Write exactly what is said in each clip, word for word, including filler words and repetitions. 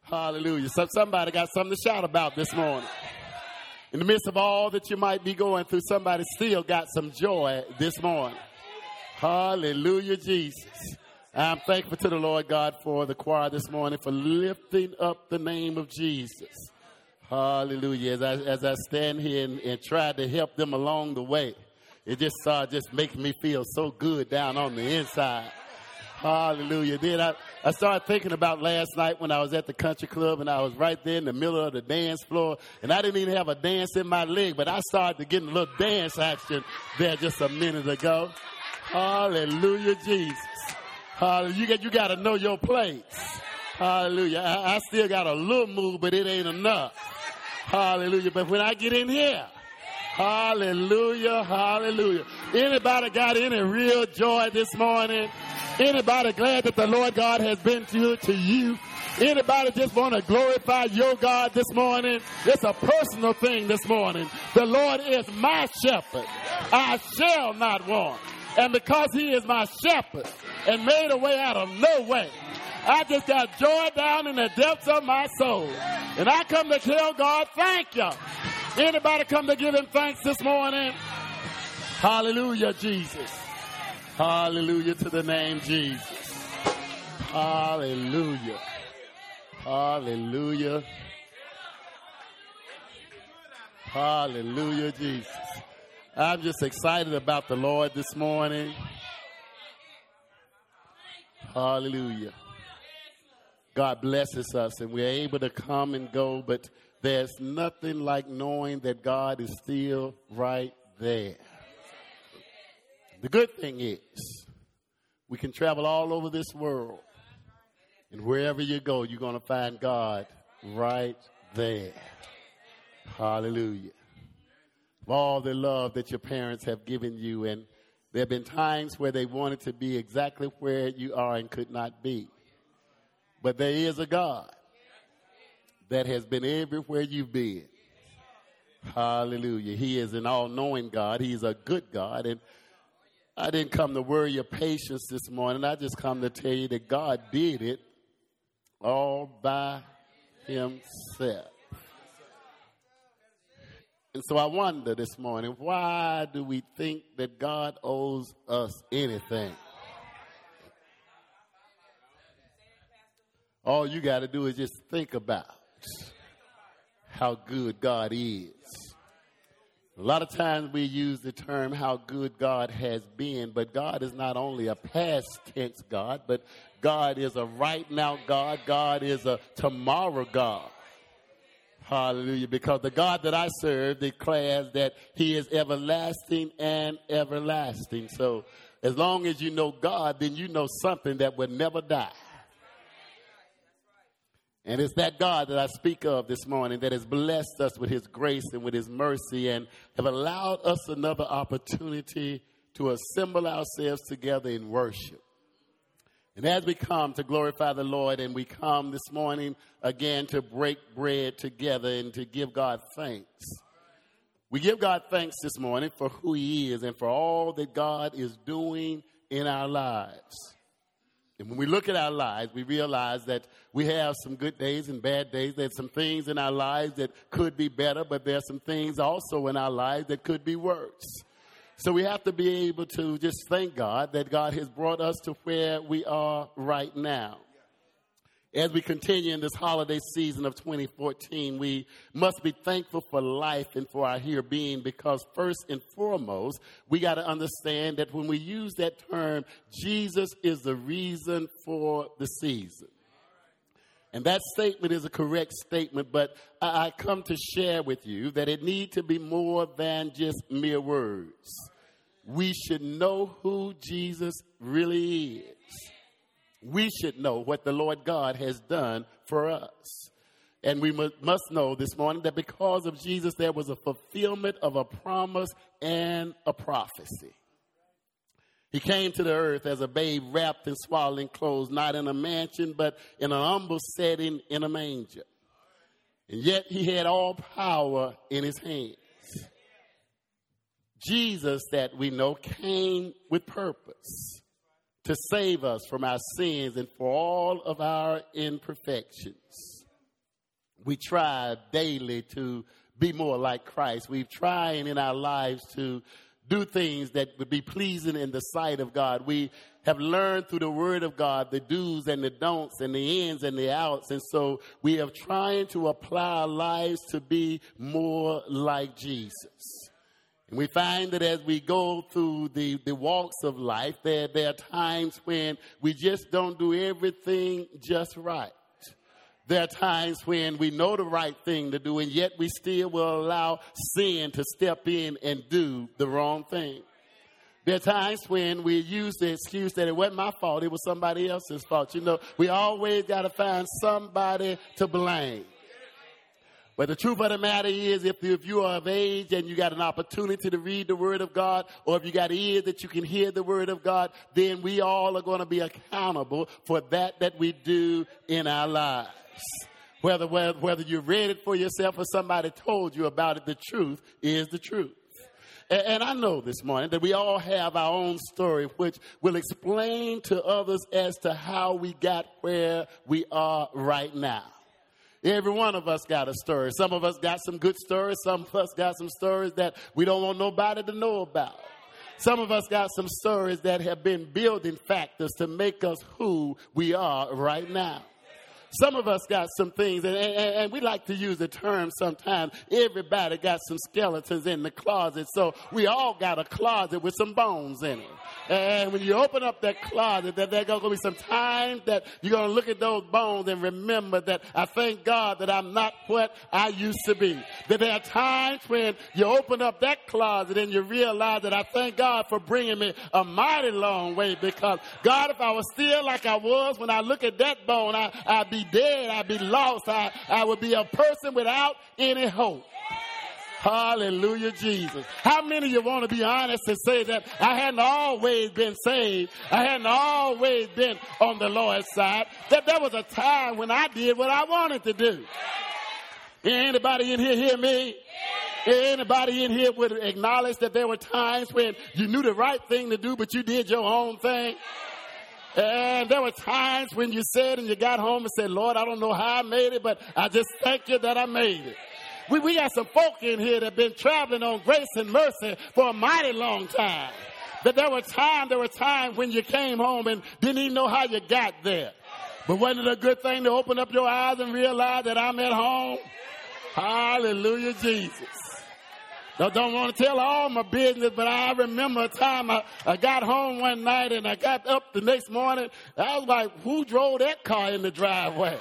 Hallelujah. So somebody got something to shout about this morning. In the midst of all that you might be going through, somebody still got some joy this morning. Hallelujah, Jesus. I'm thankful to the Lord God for the choir this morning for lifting up the name of Jesus. Hallelujah. As I, as I stand here and, and try to help them along the way, it just started just making me feel so good down on the inside. Hallelujah. Then I, I started thinking about last night when I was at the country club and I was right there in the middle of the dance floor and I didn't even have a dance in my leg, but I started to get a little dance action there just a minute ago. Hallelujah, Jesus. Hallelujah. You got, you got to know your place. Hallelujah. I, I still got a little move, but it ain't enough. Hallelujah. But when I get in here, hallelujah, hallelujah. Anybody got any real joy this morning? Anybody glad that the Lord God has been good to you? Anybody just want to glorify your God this morning? It's a personal thing this morning. The Lord is my shepherd. I shall not want. And because he is my shepherd and made a way out of no way, I just got joy down in the depths of my soul. And I come to tell God, thank you. Anybody come to give him thanks this morning? Hallelujah, Jesus. Hallelujah to the name Jesus. Hallelujah. Hallelujah. Hallelujah, Jesus. I'm just excited about the Lord this morning. Hallelujah. God blesses us and we're able to come and go, but there's nothing like knowing that God is still right there. The good thing is we can travel all over this world, and wherever you go, you're going to find God right there. Hallelujah. Of all the love that your parents have given you, and there have been times where they wanted to be exactly where you are and could not be. But there is a God that has been everywhere you've been. Hallelujah. He is an all-knowing God. He's a good God. And I didn't come to worry your patience this morning. I just come to tell you that God did it all by himself. And so I wonder this morning, why do we think that God owes us anything? All you got to do is just think about how good God is. A lot of times we use the term how good God has been, but God is not only a past tense God, but God is a right now God. God is a tomorrow God. Hallelujah. Because the God that I serve declares that he is everlasting and everlasting. So as long as you know God, then you know something that will never die. And it's that God that I speak of this morning that has blessed us with his grace and with his mercy and have allowed us another opportunity to assemble ourselves together in worship. And as we come to glorify the Lord and we come this morning again to break bread together and to give God thanks. We give God thanks this morning for who he is and for all that God is doing in our lives. And when we look at our lives, we realize that we have some good days and bad days. There's some things in our lives that could be better, but there's some things also in our lives that could be worse. So we have to be able to just thank God that God has brought us to where we are right now. As we continue in this holiday season of twenty fourteen, we must be thankful for life and for our here being, because first and foremost, we got to understand that when we use that term, Jesus is the reason for the season. And that statement is a correct statement, but I come to share with you that it needs to be more than just mere words. We should know who Jesus really is. We should know what the Lord God has done for us. And we must know this morning that because of Jesus, there was a fulfillment of a promise and a prophecy. He came to the earth as a babe wrapped in swaddling clothes, not in a mansion, but in an humble setting in a manger. And yet he had all power in his hands. Jesus, that we know, came with purpose to save us from our sins and for all of our imperfections. we try daily to be more like Christ. We've tried in our lives to do things that would be pleasing in the sight of God. We have learned through the word of God the do's and the don'ts and the ins and the outs. And so we are trying to apply our lives to be more like Jesus. And we find that as we go through the, the walks of life, there, there are times when we just don't do everything just right. There are times when we know the right thing to do, and yet we still will allow sin to step in and do the wrong thing. There are times when we use the excuse that it wasn't my fault, it was somebody else's fault. You know, we always got to find somebody to blame. But the truth of the matter is, if you, if you are of age and you got an opportunity to read the Word of God, or if you got ears that you can hear the Word of God, then we all are going to be accountable for that that we do in our lives. Whether, whether, whether you read it for yourself or somebody told you about it, the truth is the truth. And, and I know this morning that we all have our own story, which will explain to others as to how we got where we are right now. Every one of us got a story. Some of us got some good stories. Some of us got some stories that we don't want nobody to know about. Some of us got some stories that have been building factors to make us who we are right now. Some of us got some things, and, and, and we like to use the term sometimes, everybody got some skeletons in the closet. So we all got a closet with some bones in it. And when you open up that closet, that there's going to be some times that you're going to look at those bones and remember that I thank God that I'm not what I used to be. That there are times when you open up that closet and you realize that I thank God for bringing me a mighty long way, because God, if I was still like I was when I look at that bone, I, I'd be dead, I'd be lost, I, I would be a person without any hope. Hallelujah, Jesus. How many of you want to be honest and say that I hadn't always been saved? I hadn't always been on the Lord's side. That there was a time when I did what I wanted to do. Anybody in here hear me? Anybody in here would acknowledge that there were times when you knew the right thing to do, but you did your own thing? And there were times when you said and you got home and said, Lord, I don't know how I made it, but I just thank you that I made it. We, we got some folk in here that have been traveling on grace and mercy for a mighty long time. That there were times, there were times when you came home and didn't even know how you got there. But wasn't it a good thing to open up your eyes and realize that I'm at home? Hallelujah, Jesus. I don't want to tell all my business, but I remember a time I, I got home one night and I got up the next morning. I was like, who drove that car in the driveway?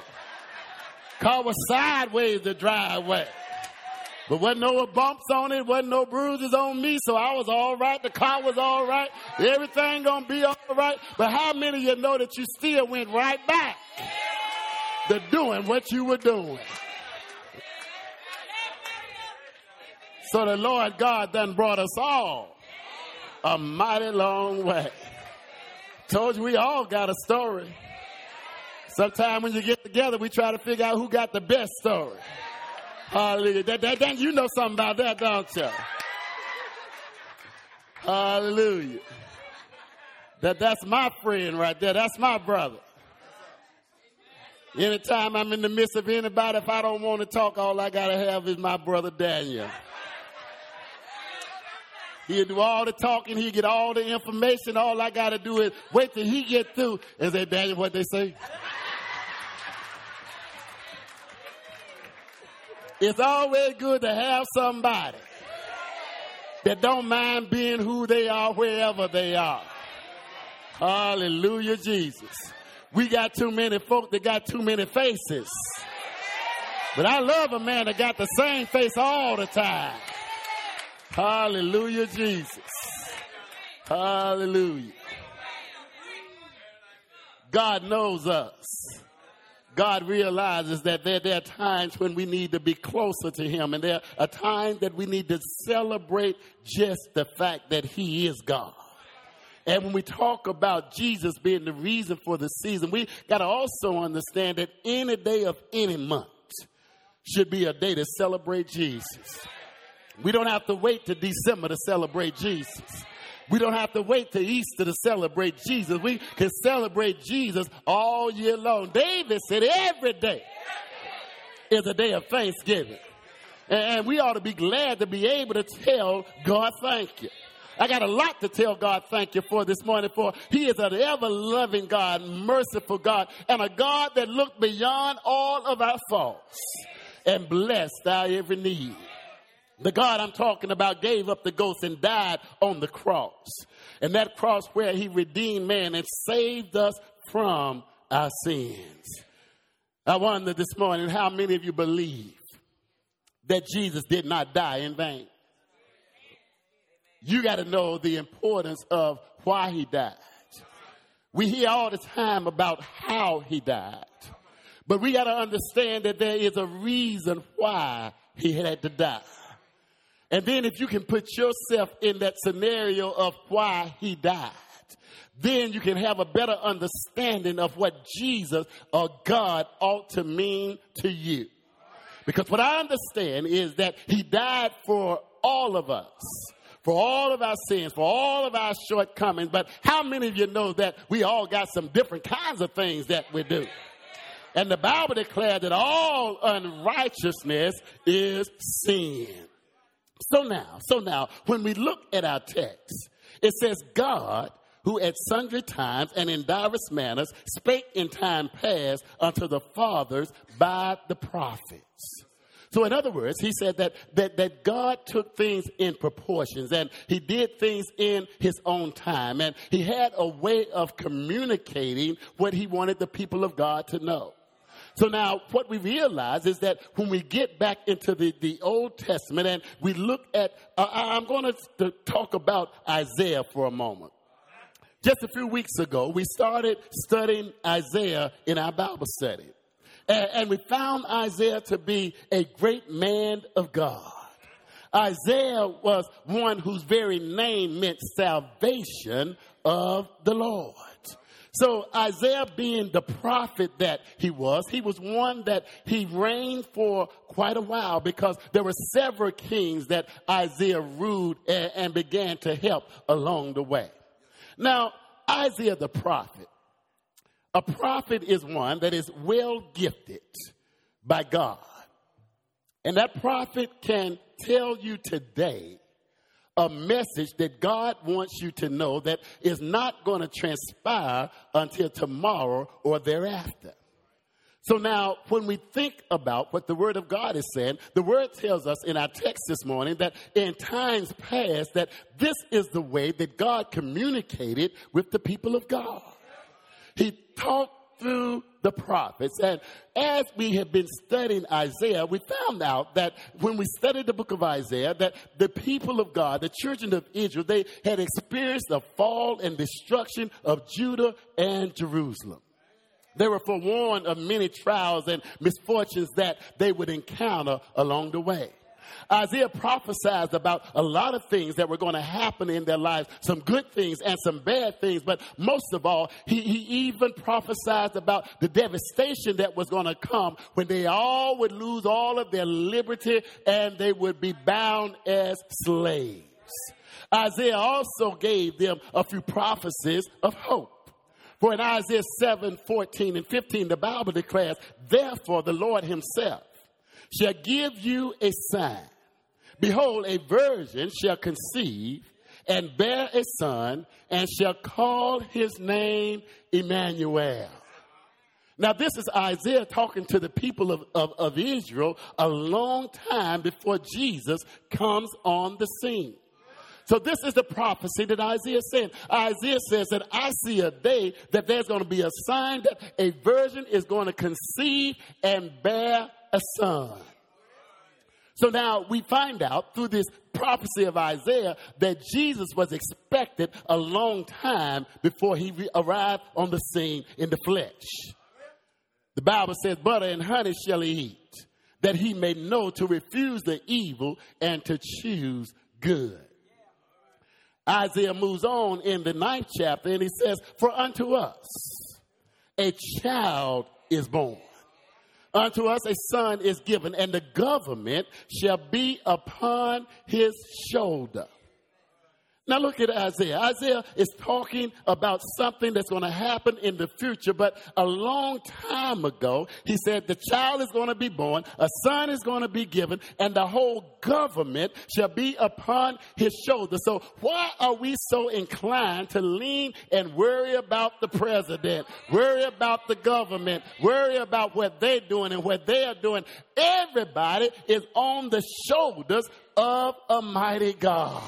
Car was sideways the driveway. But wasn't no bumps on it, wasn't no bruises on me, so I was all right. The car was all right. Everything gonna be all right. But how many of you know that you still went right back to doing what you were doing? So the Lord God done brought us all a mighty long way. Told you we all got a story. Sometimes when you get together, we try to figure out who got the best story. Hallelujah. That, that, that, you know something about that, don't you? Hallelujah. That, that's my friend right there. That's my brother. Anytime I'm in the midst of anybody, if I don't want to talk, all I got to have is my brother Daniel. He'll do all the talking. He'll get all the information. All I got to do is wait till he get through and say, Daniel, what they say? It's always good to have somebody that don't mind being who they are wherever they are. Hallelujah, Jesus. We got too many folk that got too many faces. But I love a man that got the same face all the time. Hallelujah, Jesus. Hallelujah. God knows us. God realizes that there, there are times when we need to be closer to him. And there are times that we need to celebrate just the fact that he is God. And when we talk about Jesus being the reason for the season, we got to also understand that any day of any month should be a day to celebrate Jesus. We don't have to wait to December to celebrate Jesus. We don't have to wait till Easter to celebrate Jesus. We can celebrate Jesus all year long. David said every day. is a day of thanksgiving. And we ought to be glad to be able to tell God thank you. I got a lot to tell God thank you for this morning, for he is an ever-loving God, merciful God, and a God that looked beyond all of our faults and blessed our every need. The God I'm talking about gave up the ghost and died on the cross. And that cross where he redeemed man and saved us from our sins. I wonder this morning how many of you believe that Jesus did not die in vain. You got to know the importance of why he died. We hear all the time about how he died. But we got to understand that there is a reason why he had to die. And then if you can put yourself in that scenario of why he died, then you can have a better understanding of what Jesus or God ought to mean to you. Because what I understand is that he died for all of us, for all of our sins, for all of our shortcomings. But how many of you know that we all got some different kinds of things that we do? And the Bible declared that all unrighteousness is sin. So now, so now, when we look at our text, it says God, who at sundry times and in divers manners spake in time past unto the fathers by the prophets. So in other words, he said that, that, that God took things in proportions and he did things in his own time. And he had a way of communicating what he wanted the people of God to know. So now what we realize is that when we get back into the, the Old Testament and we look at, uh, I'm going to talk about Isaiah for a moment. Just a few weeks ago, we started studying Isaiah in our Bible study. And, and we found Isaiah to be a great man of God. Isaiah was one whose very name meant salvation of the Lord. So Isaiah, being the prophet that he was, he was one that he reigned for quite a while because there were several kings that Isaiah ruled and, and began to help along the way. Now, Isaiah the prophet, a prophet is one that is well gifted by God. And that prophet can tell you today a message that God wants you to know that is not going to transpire until tomorrow or thereafter. So now, when we think about what the Word of God is saying, the Word tells us in our text this morning that in times past that this is the way that God communicated with the people of God. He talked through the prophets. And as we have been studying Isaiah, we found out that when we studied the book of Isaiah, that the people of God, the children of Israel, they had experienced the fall and destruction of Judah and Jerusalem. They were forewarned of many trials and misfortunes that they would encounter along the way. Isaiah prophesied about a lot of things that were going to happen in their lives, some good things and some bad things. But most of all, he, he even prophesied about the devastation that was going to come when they all would lose all of their liberty and they would be bound as slaves. Isaiah also gave them a few prophecies of hope. For in Isaiah seven, fourteen and fifteen, the Bible declares, therefore the Lord himself shall give you a sign. Behold, a virgin shall conceive and bear a son and shall call his name Emmanuel. Now, this is Isaiah talking to the people of, of, of Israel a long time before Jesus comes on the scene. So this is the prophecy that Isaiah said. Isaiah says that I see a day that there's going to be a sign that a virgin is going to conceive and bear a son. So now we find out through this prophecy of Isaiah that Jesus was expected a long time before he re- arrived on the scene in the flesh. The Bible says, butter and honey shall he eat, that he may know to refuse the evil and to choose good. Isaiah moves on in the ninth chapter and he says, for unto us a child is born. Unto us a son is given, and the government shall be upon his shoulder. Now look at Isaiah. Isaiah is talking about something that's going to happen in the future, but a long time ago, he said the child is going to be born, a son is going to be given, and the whole government shall be upon his shoulders. So why are we so inclined to lean and worry about the president, worry about the government, worry about what they're doing and what they are doing? Everybody is on the shoulders of a mighty God.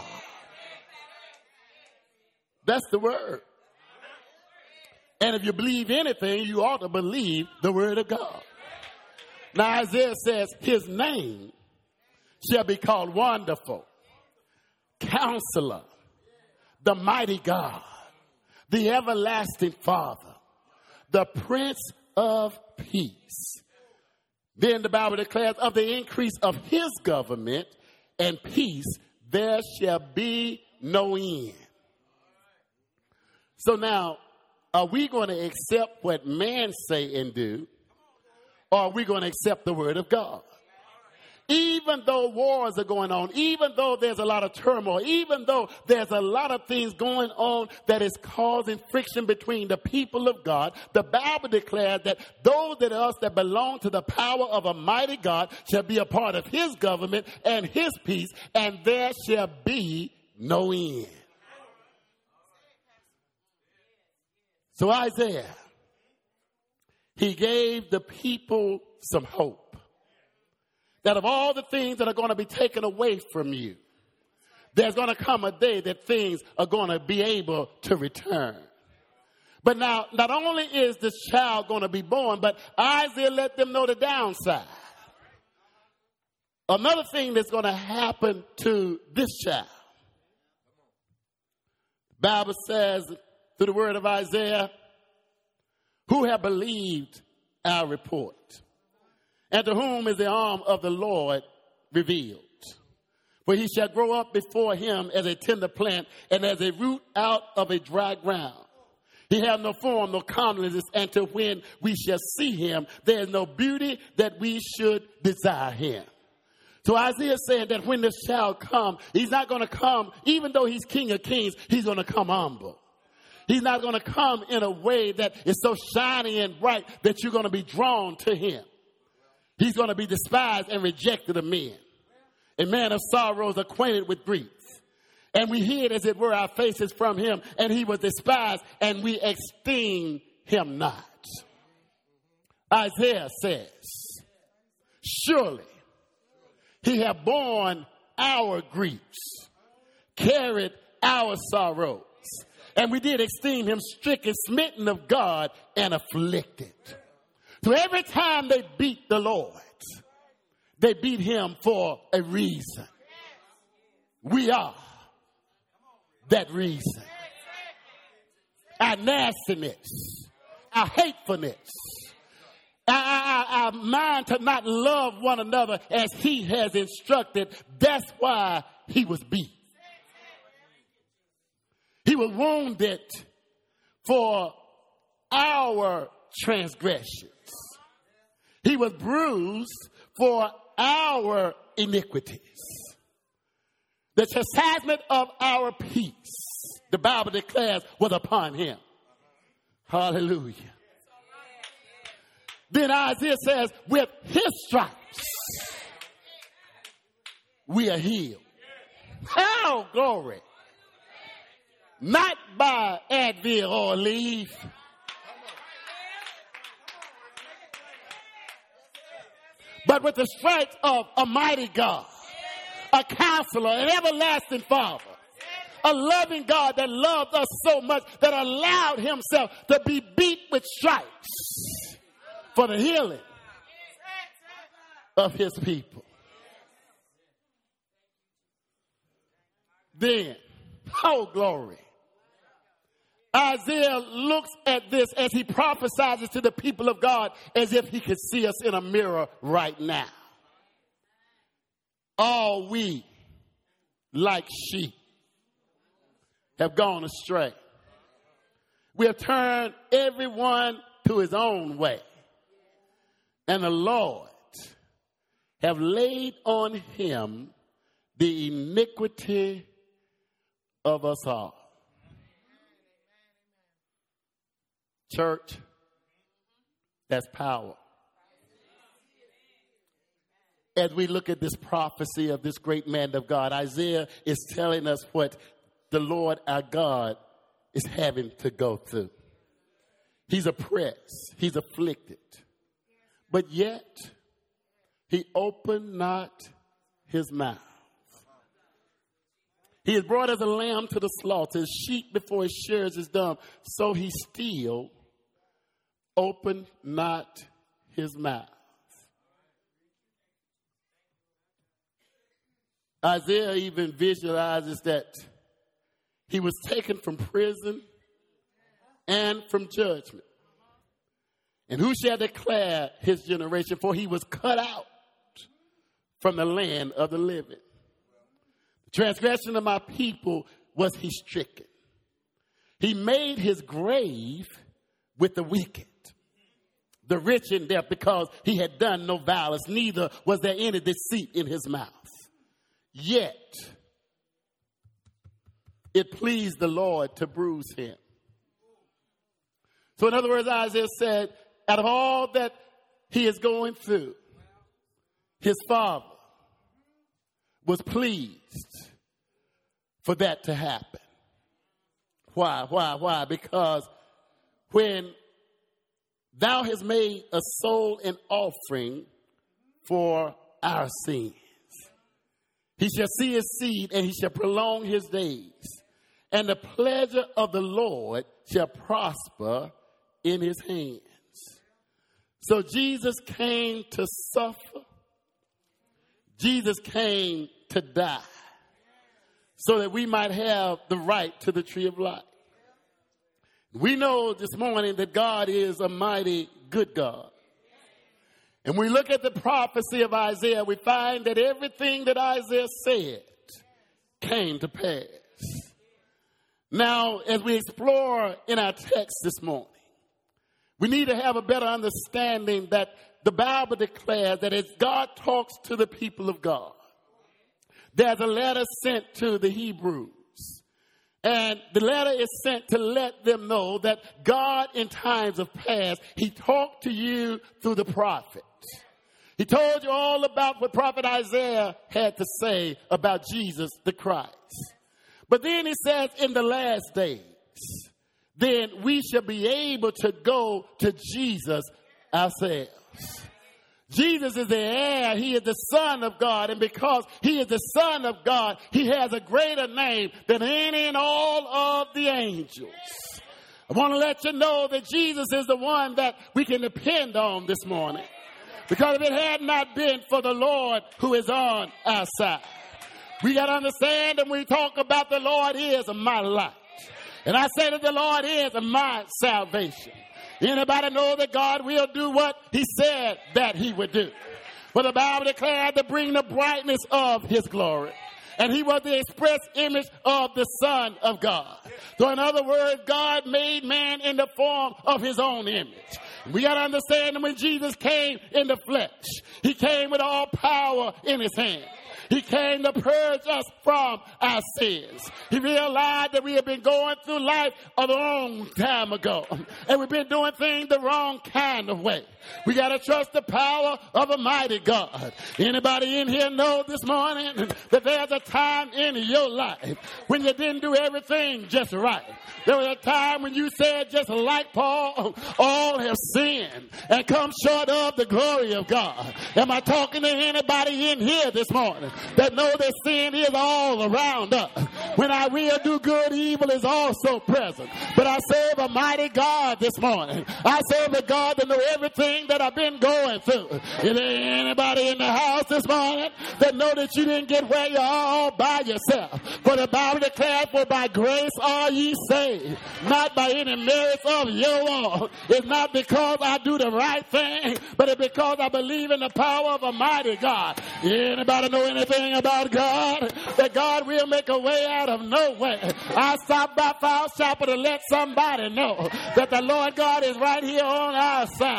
That's the word. And if you believe anything, you ought to believe the word of God. Now Isaiah says his name shall be called Wonderful, Counselor, the Mighty God, the Everlasting Father, the Prince of Peace. Then the Bible declares of the increase of his government and peace there shall be no end. So now, are we going to accept what man say and do, or are we going to accept the word of God? Even though wars are going on, even though there's a lot of turmoil, even though there's a lot of things going on that is causing friction between the people of God, the Bible declares that those that us that belong to the power of a mighty God shall be a part of his government and his peace, and there shall be no end. So Isaiah, he gave the people some hope that of all the things that are going to be taken away from you, there's going to come a day that things are going to be able to return. But now, not only is this child going to be born, but Isaiah let them know the downside. Another thing that's going to happen to this child. The Bible says, through the word of Isaiah, who have believed our report, and to whom is the arm of the Lord revealed? For he shall grow up before him as a tender plant, and as a root out of a dry ground. He hath no form, no comeliness, and to when we shall see him, there is no beauty that we should desire him. So Isaiah said that when this child come, he's not going to come, even though he's King of Kings, he's going to come humble. He's not going to come in a way that is so shiny and bright that you're going to be drawn to him. He's going to be despised and rejected of men, a man of sorrows, acquainted with grief. And we hid, as it were, our faces from him, and he was despised, and we esteemed him not. Isaiah says, surely he hath borne our griefs, carried our sorrows. And we did esteem him stricken, smitten of God, and afflicted. So every time they beat the Lord, they beat him for a reason. We are that reason. Our nastiness, our hatefulness, our, our, our mind to not love one another as he has instructed, that's why he was beat. He was wounded for our transgressions. He was bruised for our iniquities. The chastisement of our peace, the Bible declares, was upon him. Hallelujah. Then Isaiah says, with his stripes, we are healed. How glory. Not by Advil or Aleve. But with the stripes of a mighty God, a counselor, an everlasting Father, a loving God that loved us so much that allowed himself to be beat with stripes for the healing of his people. Then, oh glory, Isaiah looks at this as he prophesies to the people of God as if he could see us in a mirror right now. All we, like sheep, have gone astray. We have turned everyone to his own way. And the Lord have laid on him the iniquity of us all. Church, that's power. As we look at this prophecy of this great man of God, Isaiah is telling us what the Lord our God is having to go through. He's oppressed. He's afflicted. But yet, he opened not his mouth. He is brought as a lamb to the slaughter, as sheep before his shearers is dumb. So he still opened not his mouth. Isaiah even visualizes that he was taken from prison and from judgment. And who shall declare his generation? For he was cut out from the land of the living. The transgression of my people was he stricken. He made his grave with the wicked, the rich in death, because he had done no violence, neither was there any deceit in his mouth. Yet it pleased the Lord to bruise him. So in other words, Isaiah said, out of all that he is going through, his father was pleased for that to happen. Why? Why? Why? Because when thou hast made a soul an offering for our sins, he shall see his seed and he shall prolong his days. And the pleasure of the Lord shall prosper in his hands. So Jesus came to suffer. Jesus came to die so that we might have the right to the tree of life. We know this morning that God is a mighty good God. And we look at the prophecy of Isaiah, we find that everything that Isaiah said came to pass. Now, as we explore in our text this morning, we need to have a better understanding that the Bible declares that as God talks to the people of God, there's a letter sent to the Hebrews. And the letter is sent to let them know that God in times of past, he talked to you through the prophets. He told you all about what prophet Isaiah had to say about Jesus the Christ. But then he says in the last days, then we shall be able to go to Jesus ourselves. Jesus is the heir. He is the Son of God. And because he is the Son of God, he has a greater name than any and all of the angels. I want to let you know that Jesus is the one that we can depend on this morning. Because if it had not been for the Lord who is on our side, we got to understand that when we talk about the Lord is my life. And I say that the Lord is my salvation. Anybody know that God will do what he said that he would do? For the Bible declared to bring the brightness of his glory. And he was the express image of the Son of God. So in other words, God made man in the form of his own image. We got to understand that when Jesus came in the flesh, he came with all power in his hand. He came to purge us from our sins. He realized that we have been going through life a long time ago. And we've been doing things the wrong kind of way. We got to trust the power of a mighty God. Anybody in here know this morning that there's a time in your life when you didn't do everything just right? There was a time when you said, just like Paul, all have sinned and come short of the glory of God. Am I talking to anybody in here this morning that know that sin is all around us? When I will do good, evil is also present. But I serve a mighty God this morning. I serve a God that knows everything that I've been going through. Is there anybody in the house this morning that know that you didn't get where you are all by yourself? For the Bible declares, for by grace are ye saved, not by any merits of your own. It's not because I do the right thing, but it's because I believe in the power of a mighty God. Anybody know anything about God? That God will make a way out of no way. I stopped by File Chapel to let somebody know that the Lord God is right here on our side.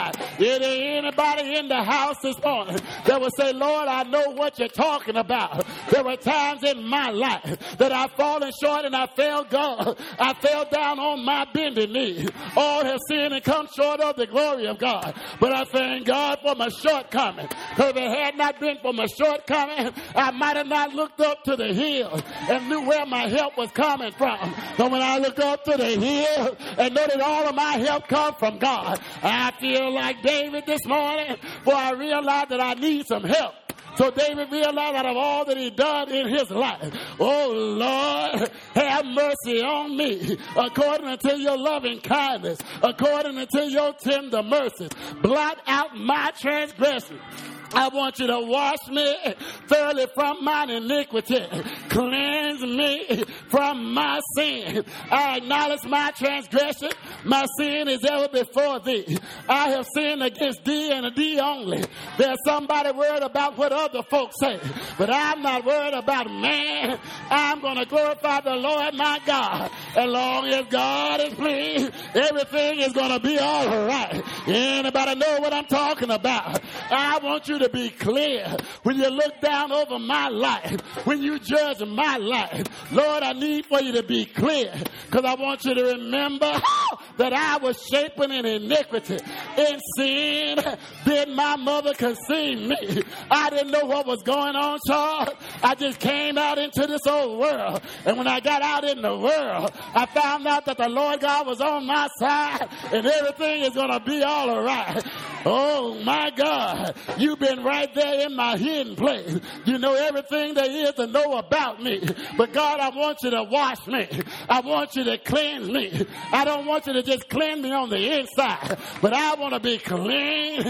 Is there anybody in the house this morning that would say, Lord, I know what you're talking about. There were times in my life that I've fallen short and I fell God. I fell down on my bended knee. All have sinned and come short of the glory of God. But I thank God for my shortcoming. Because if it had not been for my shortcoming, I might have not looked up to the hill and knew where my help was coming from. But when I look up to the hill and know that all of my help comes from God, I feel like David this morning, for I realize that I need some help. So David realized out of all that he done in his life, oh Lord, have mercy on me according to your loving kindness, according to your tender mercies. Blot out my transgression. I want you to wash me thoroughly from mine iniquity. Cleanse me from my sin. I acknowledge my transgression. My sin is ever before thee. I have sinned against thee and thee only. There's somebody worried about what other folks say, but I'm not worried about man. I'm going to glorify the Lord my God. As long as God is pleased, everything is going to be all right. Anybody know what I'm talking about? I want you to be clear when you look down over my life, when you judge my life. Lord, I need for you to be clear, because I want you to remember that I was shapen in iniquity. In sin did my mother conceive me. I didn't know what was going on, Charles. I just came out into this old world, and when I got out in the world, I found out that the Lord God was on my side, and everything is going to be all right. Oh my God, you've been right there in my hidden place. You know everything there is to know about me. But God, I want you to wash me. I want you to cleanse me. I don't want you to just cleanse me on the inside, but I want to be clean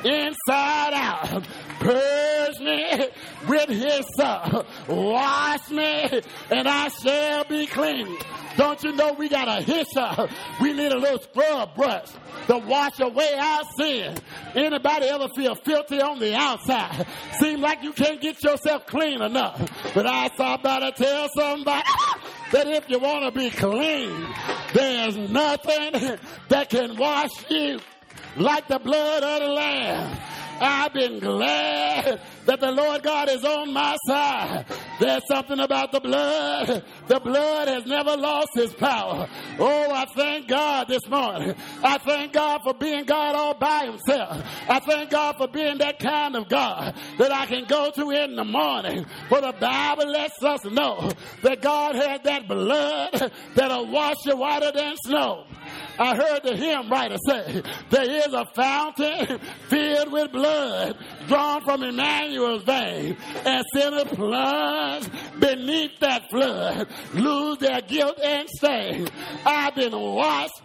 inside out. Purge me with hyssop. Wash me, and I shall be clean. Don't you know we got a hyssop? We need a little scrub brush to wash away our sin. Anybody ever feel filthy on the outside? Seem like you can't get yourself clean enough. But I saw about to tell somebody that if you want to be clean, there's nothing that can wash you like the blood of the Lamb. I've been glad that the Lord God is on my side. There's something about the blood. The blood has never lost his power. Oh, I thank God this morning. I thank God for being God all by himself. I thank God for being that kind of God that I can go to in the morning. For the Bible lets us know that God has that blood that'll wash you whiter than snow. I heard the hymn writer say, there is a fountain filled with blood drawn from Emmanuel's vein, and sinners plunge beneath that flood, lose their guilt and stain. I've been washed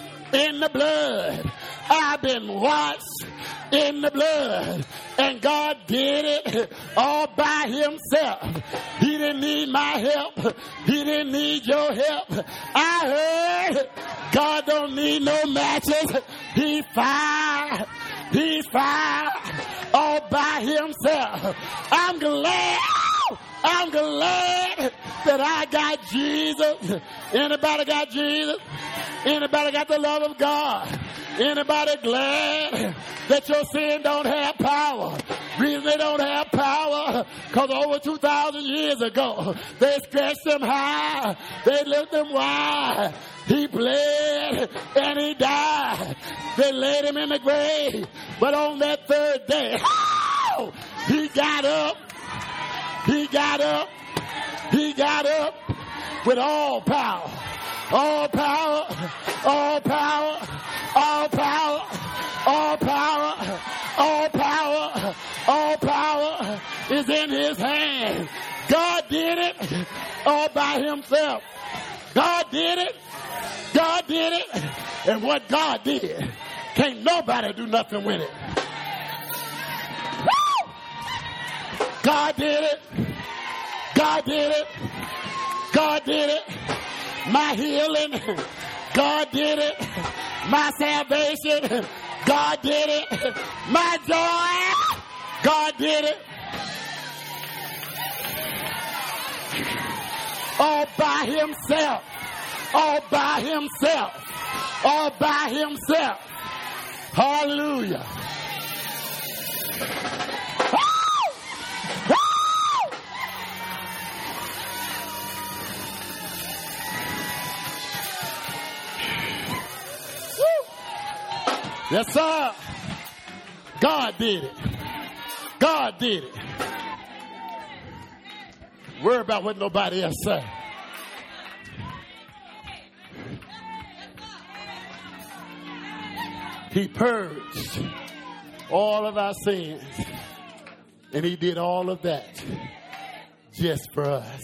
in the blood. I've been washed in the blood. And God did it all by himself. He didn't need my help. He didn't need your help. I heard God don't need no matches. He's fine. He's fine all by himself. I'm glad. I'm glad that I got Jesus. Anybody got Jesus? Anybody got the love of God? Anybody glad that your sin don't have power? Reason they don't have power, because over two thousand years ago, they stretched him high, they lifted him wide. He bled and he died. They laid him in the grave, but on that third day, oh, he got up. He got up. He got up with all power. All power. All power. All power. All power. All power. All power is in his hand. God did it all by himself. God did it. God did it. And what God did, can't nobody do nothing with it. Woo! God did it. God did it. God did it. My healing. God did it. My salvation. God did it. My joy. God did it. All by himself. All by himself. All by himself. Hallelujah. Yes, sir. God did it. God did it. Worry about what nobody else say. He purged all of our sins. And he did all of that just for us.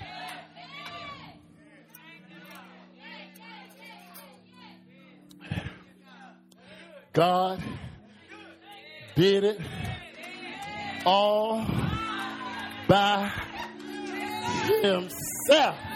God did it all by himself.